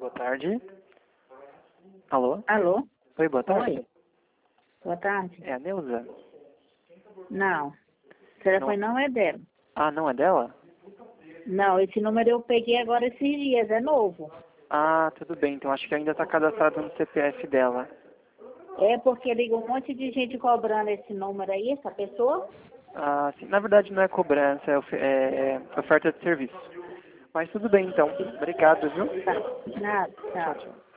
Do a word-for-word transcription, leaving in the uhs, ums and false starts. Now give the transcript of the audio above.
boa tarde. Alô? Alô? Oi, boa tarde. Oi. Boa tarde. É a Neuza? Não. O telefone não. não é dela. Ah, não é dela? Não, esse número eu peguei agora esses dias, é novo. Ah, tudo bem. Então acho que ainda está cadastrado no C P F dela. É porque liga um monte de gente cobrando esse número aí, essa pessoa. Ah, sim. Na verdade não é cobrança, é, of é, é oferta de serviço. Mas tudo bem então. Obrigado, viu? Tá. Nada, Tchau, tá. tchau.